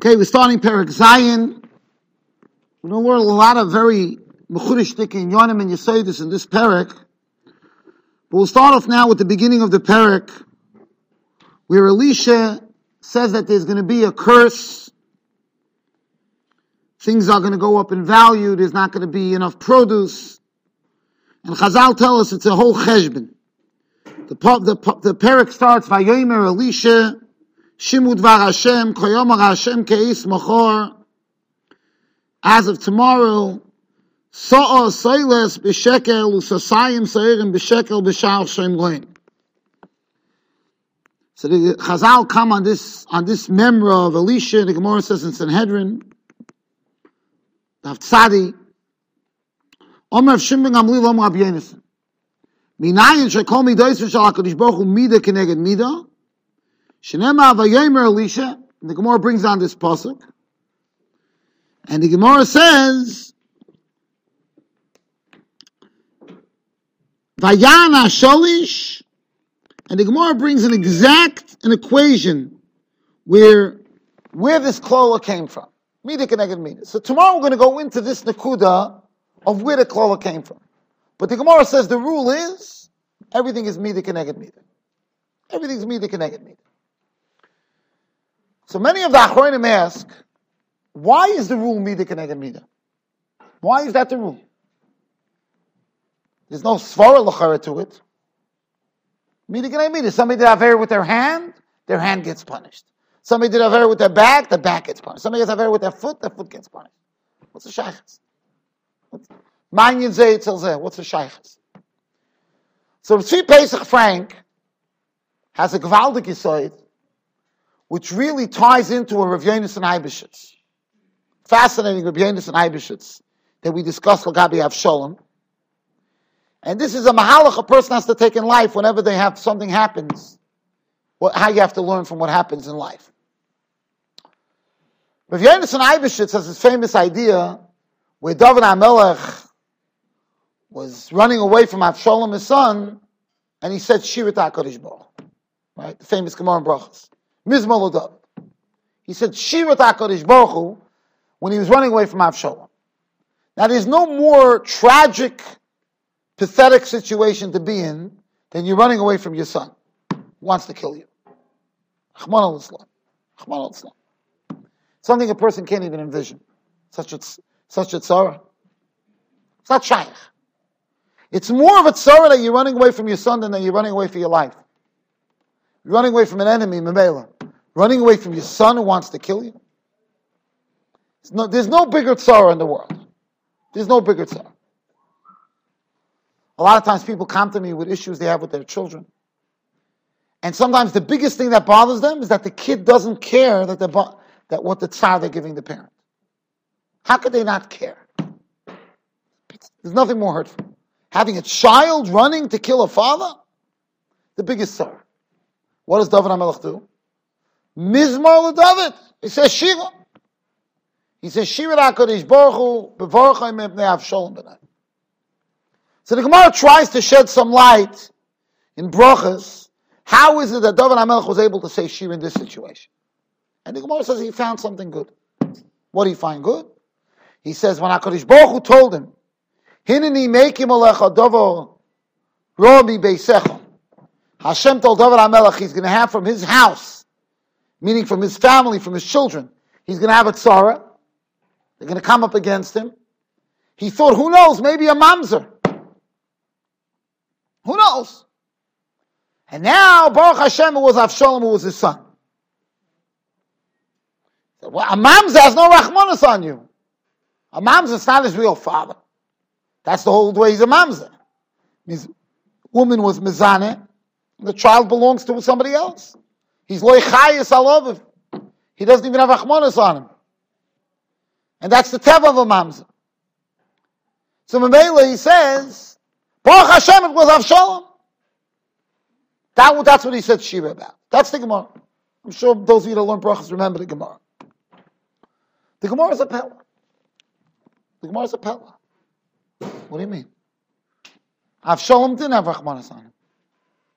Okay, we're starting Perek Zayin. We're going to learn a lot of very mechudishtik and yonim and yesodis in this Perek. But we'll start off now with the beginning of the Perek, where Elisha says that there's going to be a curse. Things are going to go up in value. There's not going to be enough produce. And Chazal tell us it's a whole cheshbon. The Perek starts, Vayomer Elisha, Shimu dvar Hashem, Koyomar Hashem ke'is machor. As of tomorrow, So'o soiles b'shekel, Usasayim so'irim b'shekel b'shar shem goyim. So the Chazal come on this memra of Elisha. The Gemara says in Sanhedrin, Tzadi, Omer Shimon Gamliel Omer Rabbi Yonasan. Minayin shekol midos v'shal HaKadosh Baruch Hu mida keneged mida. Shenema vayomer Elisha. The Gemara brings down this pasuk, and the Gemara says, Vayana Sholish, and the Gemara brings an equation where this klola came from. Mida keneged mida. So tomorrow we're going to go into this nekuda of where the klola came from. But the Gemara says the rule is everything is mida keneged mida. Everything's mida keneged mida. So many of the Achronim ask, why is the rule mida keneged mida? Why is that the rule? There's no svara l'chara to it. Mida keneged mida. Somebody did aver with their hand gets punished. Somebody did aver with their back gets punished. Somebody gets aver with their foot gets punished. What's the shaykhs? Manyan zeh tel zeh. What's the shaykhs? So Tzvi Pesach Frank has a gewaldig yisoid, which really ties into a Rav Yonasan Eibeshitz. Fascinating Rav Yonasan Eibeshitz that we discussed Lagabi Avshalom. And this is a mahalach a person has to take in life whenever they have something happens. How you have to learn from what happens in life. Rav Yonasan Eibeshitz has this famous idea where David HaMelech was running away from Avshalom, his son, and he said Shirat HaKadosh Baruch Hu. Right? The famous Gemara in Brachos. Mizmor David. He said Shirat HaKadosh Baruch Hu when he was running away from Avshalom. Now there's no more tragic, pathetic situation to be in than you're running away from your son who wants to kill you. Rahman al-Islam. Rahman al-Islam. Something a person can't even envision. Such a tzara. It's not shaykh. It's more of a tzara that you're running away from your son than that you're running away for your life. You're running away from an enemy, Mamela. Running away from your son who wants to kill you. There's no bigger tzara in the world. There's no bigger tzara. A lot of times people come to me with issues they have with their children. And sometimes the biggest thing that bothers them is that the kid doesn't care that what the tzar they're giving the parent. How could they not care? There's nothing more hurtful. Having a child running to kill a father? The biggest tzar. What does David HaMelech do? Mizmor LeDavid. He says Shira. He says Shirat HaKadosh Baruch Hu b'vorachai mepnei Avshalom b'nai. So the Gemara tries to shed some light in brachas. How is it that David HaMelech was able to say Shira in this situation? And the Gemara says he found something good. What did he find good? He says when HaKadosh Baruch Hu told him, Hineni meikim alecha dovo ro mi beisecha. Hashem told David HaMelech he's going to have from his house, meaning from his family, from his children, he's going to have a tzara. They're going to come up against him. He thought, who knows, maybe a mamzer. Who knows? And now, Baruch Hashem, it was Avshalom who was his son. Well, a mamzer has no rachmanis on you. A mamzer is not his real father. That's the whole way he's a mamzer. His woman was mizaneh. The child belongs to somebody else. He's loy chayis alaviv. He doesn't even have rachmanis on him. And that's the teva of a mamzer. So Mamela, he says, Baruch Hashem, it was Avshalom. That's what he said Shira about. That's the Gemara. I'm sure those of you that learn brachas remember the Gemara. The Gemara is a pella. The Gemara is a pella. What do you mean? Avshalom didn't have rachmanis on him.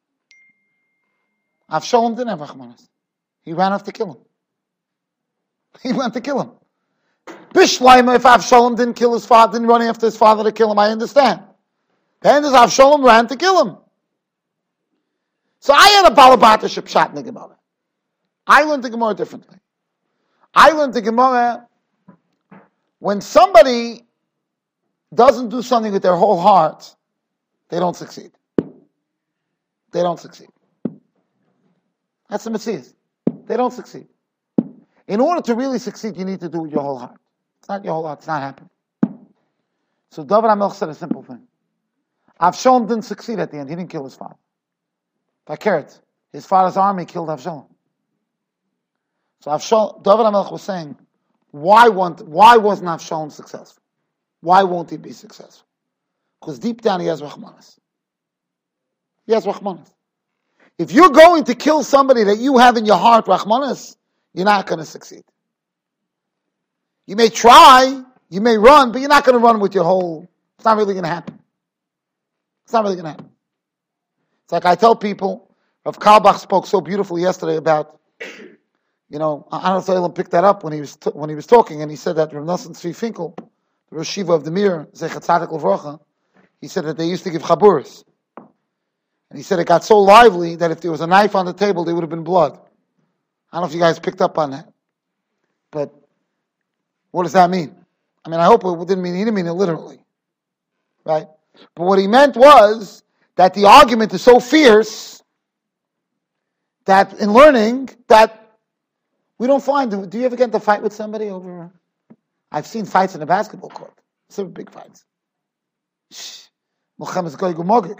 Avshalom didn't have rachmanis. He ran off to kill him. He went to kill him. Bishleima, if Avshalom didn't kill his father, didn't run after his father to kill him, I understand. Then as Avshalom ran to kill him. So I had a Balabataship shot in the Gemara. I learned the Gemara differently. I learned the Gemara when somebody doesn't do something with their whole heart, they don't succeed. They don't succeed. That's the Messias. They don't succeed. In order to really succeed, you need to do it with your whole heart. It's not your whole heart. It's not happening. So David HaMelech said a simple thing. Avshalom didn't succeed at the end. He didn't kill his father. Fakert, his father's army killed Avshalom. So David HaMelech was saying, why wasn't Avshalom successful? Why won't he be successful? Because deep down he has Rahmanas. He has Rahmanas. If you're going to kill somebody that you have in your heart, Rahmanas, you're not going to succeed. You may try, you may run, but you're not going to run with your whole... It's not really going to happen. It's not really going to happen. It's like I tell people, Rav Kalbach spoke so beautifully yesterday about, I don't know if Eilam picked that up when he was talking, and he said that Rav Nosson Tzvi Finkel, the Rosh Yeshiva of the Mir, Zechat Tzadik L'Vrocha, he said that they used to give chaburas. And he said it got so lively that if there was a knife on the table, there would have been blood. I don't know if you guys picked up on that. But what does that mean? I mean, I hope he didn't mean it literally. Right? But what he meant was that the argument is so fierce that in learning that we don't find... Do you ever get into a fight with somebody over... I've seen fights in a basketball court. Some big fights. Mohammed Goy Gumogik.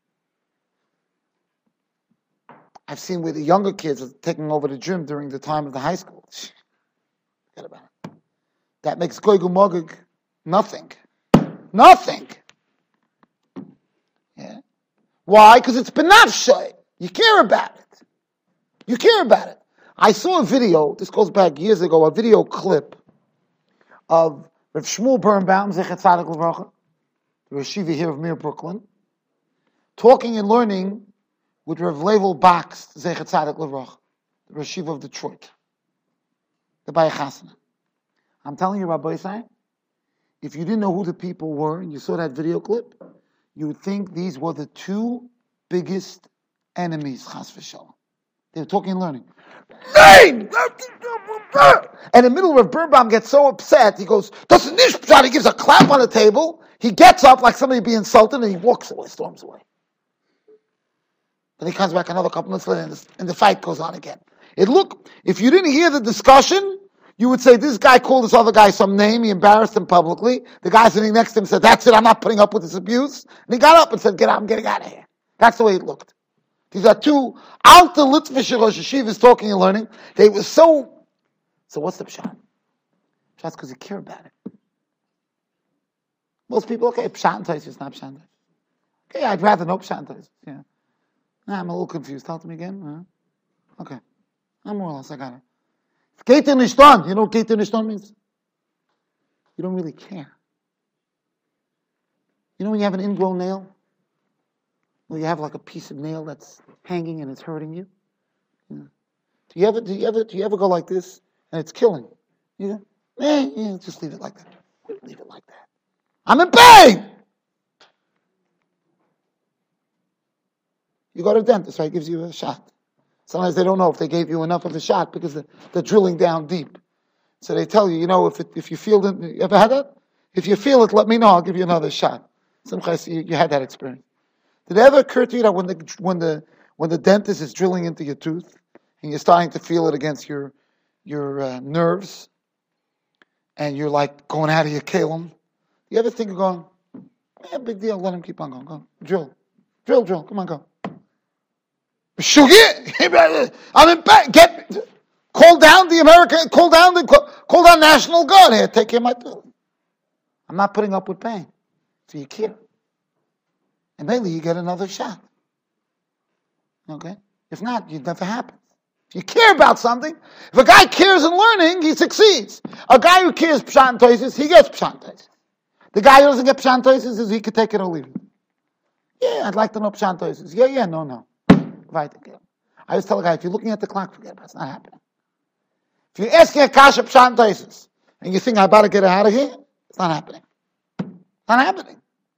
I've seen where the younger kids are taking over the gym during the time of the high school. Forget about it. That makes Goy Gumogik nothing. Nothing. Yeah. Why? Because it's benafshay. You care about it. You care about it. I saw a video, this goes back years ago, a video clip of Rav Shmuel Birnbaum, Zechat Tzadik L'Vrocha, the Rosh Yeshiva here of Mir, Brooklyn, talking and learning with Rav Level Bax, Zechat Tzadik L'Vrocha, the Rosh Yeshiva of Detroit, the Bayei Chasana. I'm telling you, Rabbi Isai, if you didn't know who the people were and you saw that video clip, you would think these were the two biggest enemies, Chas v'Shalom. They were talking and learning. Nine! And in the middle of Birnbaum gets so upset, he goes, doesn't this pshat? He gives a clap on the table, he gets up like somebody being insulted, and he walks away, storms away. Then he comes back another couple minutes later, and the fight goes on again. If you didn't hear the discussion, you would say, this guy called this other guy some name, he embarrassed him publicly. The guy sitting next to him said, that's it, I'm not putting up with this abuse. And he got up and said, get out, I'm getting out of here. That's the way it looked. These are two Alta Litvish Rosh Yeshivas talking and learning. They were so what's the pshat? Pshat's because you care about it. Most people, okay, pshat and Tosfos, not pshat and Tosfos. Okay, I'd rather know pshat and Tosfos. Yeah. Nah, I'm a little confused. Tell it to me again. Okay. I'm more or less, I got it. Keter Nishton. You know what Keter Nishton means? You don't really care. You know when you have an ingrown nail? Or you have like a piece of nail that's hanging and it's hurting you? Yeah. Do you ever go like this and it's killing? You go, just leave it like that. Leave it like that. I'm in pain! You go to the dentist, right? Gives you a shot. Sometimes they don't know if they gave you enough of a shot because they're drilling down deep. So they tell you, if you feel it, you ever had that? If you feel it, let me know, I'll give you another shot. Sometimes you had that experience. Did it ever occur to you that when the dentist is drilling into your tooth and you're starting to feel it against your nerves and you're like going out of your kalim, you ever think of going, big deal, let him keep on going, go, drill, come on, go. I'm in bed. Call down the American, call down National Guard here, take care of my tooth. I'm not putting up with pain. So you care. And maybe you get another shot. Okay? If not, it never happens. If you care about something, if a guy cares in learning, he succeeds. A guy who cares pshat and Tosfos, he gets pshat and Tosfos. The guy who doesn't get pshat and Tosfos is he could take it or leave it. Yeah, I'd like to know pshat and Tosfos. Yeah, no. I always tell a guy, if you're looking at the clock, forget about it. It's not happening. If you're asking a kasha pshat and taisus, and you think I better get out of here, it's not happening. It's not happening.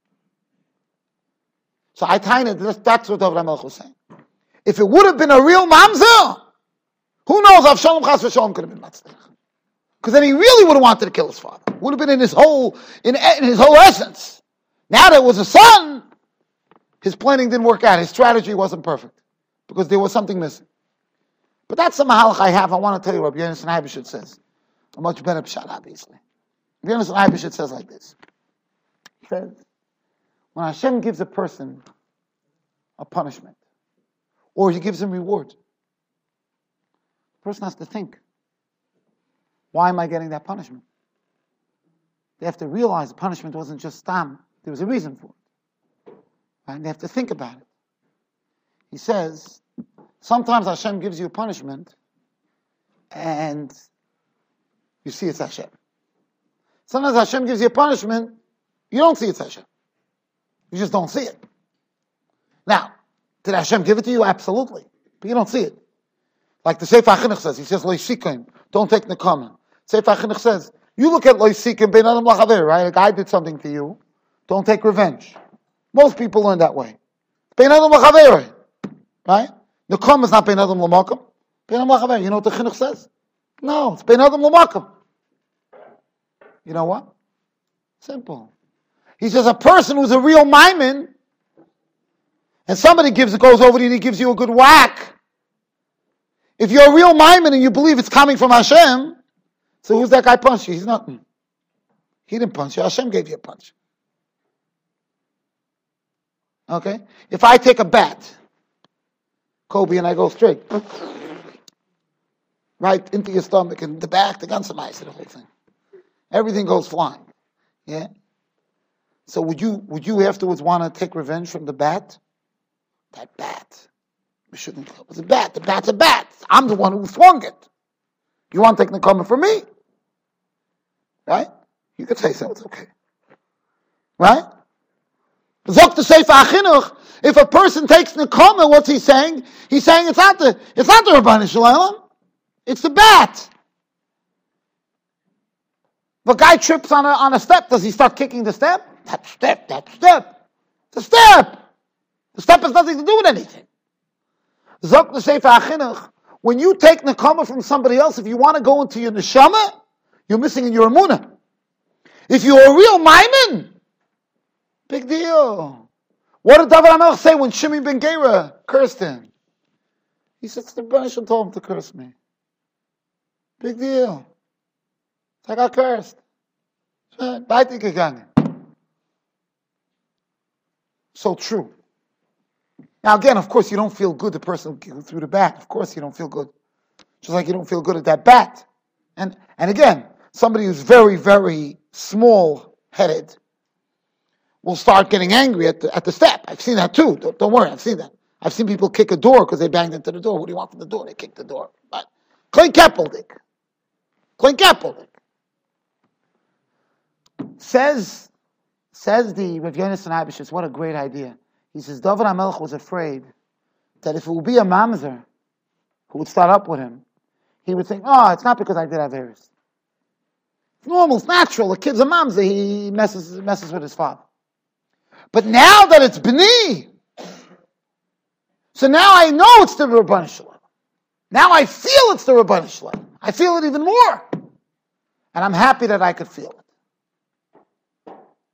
So I tell you, that's what David HaMelech was saying. If it would have been a real mamzer, who knows if Shalom Chas v'Shalom could have been matzliach. Because then he really would have wanted to kill his father. Would have been in his whole essence. Now that it was a son, his planning didn't work out. His strategy wasn't perfect. Because there was something missing. But that's the mahalach I have. I want to tell you what Rabbi Yonasan Eibeshit says. A much better pshat, obviously. Rabbi Yonasan Eibeshit says like this. He says, when Hashem gives a person a punishment, or he gives him reward, the person has to think, why am I getting that punishment? They have to realize the punishment wasn't just stam. There was a reason for it. Right? And they have to think about it. He says, sometimes Hashem gives you a punishment and you see it's Hashem. Sometimes Hashem gives you a punishment, you don't see it's Hashem. You just don't see it. Now, did Hashem give it to you? Absolutely. But you don't see it. Like the Sefer HaChinuch says, he says, Lo yisikim, don't take nekama. Sefer HaChinuch says, you look at Lo yisikim bein adam lachaver, right? A guy did something to you, don't take revenge. Most people learn that way. Bein adam lachaver, right? Nekama is not bein adam lamakam. Bein adam lachaver. You know what the Chinuch says? No, it's bein adam lamakam. You know what? Simple. He says a person who's a real maimin, and somebody goes over to you and he gives you a good whack. If you're a real maimin and you believe it's coming from Hashem, so who's that guy punch you? He's nothing. He didn't punch you. Hashem gave you a punch. Okay? If I take a bat, Kobe, and I go straight, right into your stomach and the back, the ganze meise, the whole thing. Everything goes flying. Yeah? So would you afterwards want to take revenge from the bat? That bat. We shouldn't. It was a bat. The bat's a bat. I'm the one who swung it. You want to take nekama from me? Right? You could say so. It's okay. Right? Zok the Sefer HaChinuch. If a person takes nekama, what's he saying? He's saying it's not the Rabbanu Shalom. It's the bat. If a guy trips on a step, does he start kicking the step? That step. It's a step. The step has nothing to do with anything. Zok the Sefer HaChinuch, when you take nekama from somebody else, if you want to go into your neshama, you're missing in your emunah. If you're a real maimin, big deal. What did David HaMelech say when Shimon ben Gera cursed him? He said, the Rebbeinu told him to curse me. Big deal. I got cursed. So true. Now again, of course, you don't feel good, the person threw the bat. Of course you don't feel good. Just like you don't feel good at that bat. And again, somebody who's very, very small-headed will start getting angry at the step. I've seen that too. Don't worry, I've seen that. I've seen people kick a door because they banged into the door. What do you want from the door? They kicked the door. But Klein Keppeldik. Says the Rav Yonasan Eibeshit, what a great idea. He says, David HaMelech was afraid that if it would be a mamzer who would start up with him, he would think, oh, it's not because I did Averis. It's normal, it's natural. The kid's a mamzer, he messes with his father. But now that it's B'ni, so now I know it's the Rabbanu Shalom. Now I feel it's the Rabbanu Shalom. I feel it even more. And I'm happy that I could feel it.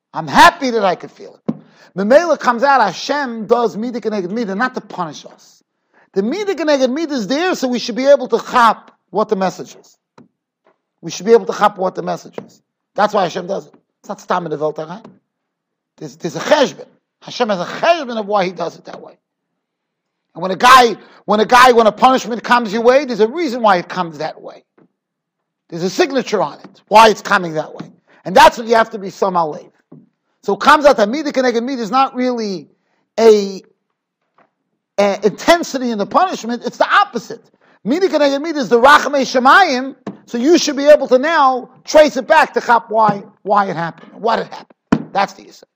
Memela comes out, Hashem does midah keneged midah, not to punish us. The midah keneged midah is there so we should be able to chap what the message is. That's why Hashem does it. It's not stam in the Welt. There's a cheshbon. Hashem has a cheshbon of why He does it that way. And when a punishment comes your way, there's a reason why it comes that way. There's a signature on it, why it's coming that way. And that's what you have to be somehow lev. So it comes out that midah keneged midah is not really a intensity in the punishment, it's the opposite. Midah keneged midah is the rachamei shemayim, so you should be able to now trace it back to chap why it happened, what had happened. That's the issue.